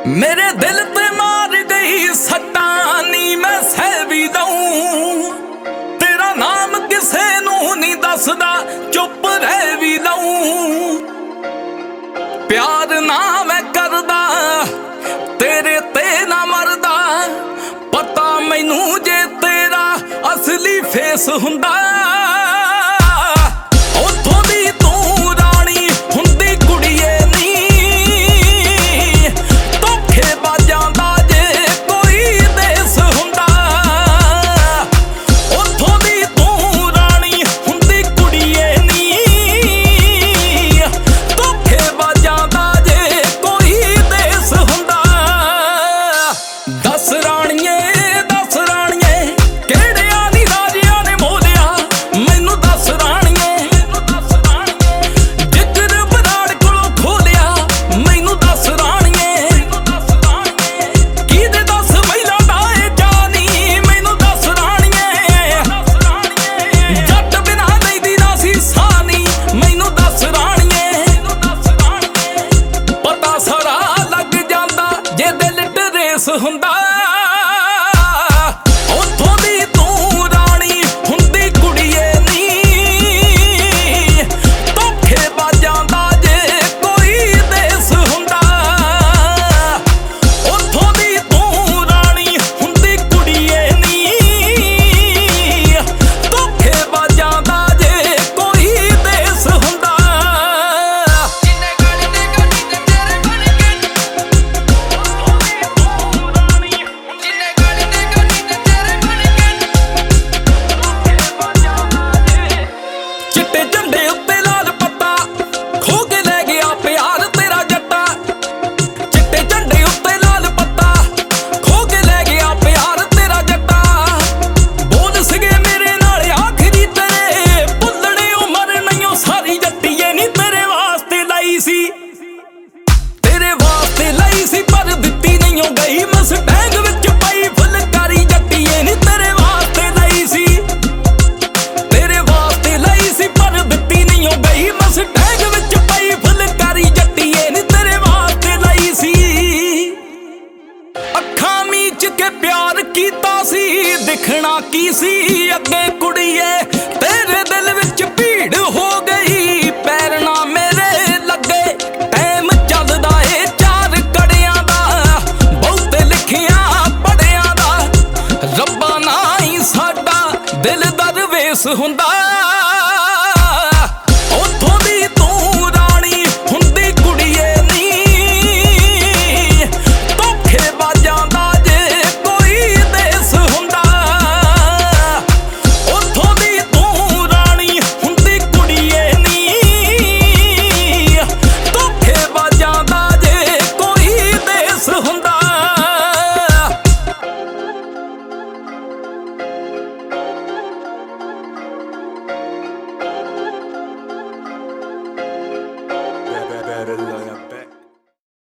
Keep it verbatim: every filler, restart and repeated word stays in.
मेरे दिल पे मार गई सट्टा नी मैं सह भी दऊं। तेरा नाम किसे नू नहीं दसदा चुप रह भी लऊं। प्यार ना मैं करदा तेरे ते ना मरदा। पता मैनू जे तेरा असली फेस हुंदा। हुंदा उथों दी तू रानी हुंदी कुड़िए नी। धोखे बाजां दा जे कोई देस हुंदा। उथों दी तू रानी हुंदी कुड़िए नी। धोखे बाजां दा जे कोई देस हुंदा। तेरे वास्ते लाई सी पर दित्ती नहीं हो गई। मस्टैंग विच पाई फुलकारी जट्टिए नी तेरे वास्ते लाई सी। तेरे वास्ते लाई सी पर दित्ती नहीं हो गई। मस्टैंग विच पाई फुलकारी जट्टिए नी तेरे वास्ते लाई सी। अखां मीच के प्यार कीता सी दिखना की सी अगे कुड़िए। तेरे दिल विच भीड़ हो गई पैर ना मेरे लगे। टाइम चलदा ए चार कड़ियां दा बहुते लिखियां पढ़ियां दा। रब्बा ना ही साडा दिल दरवेश हुंदा।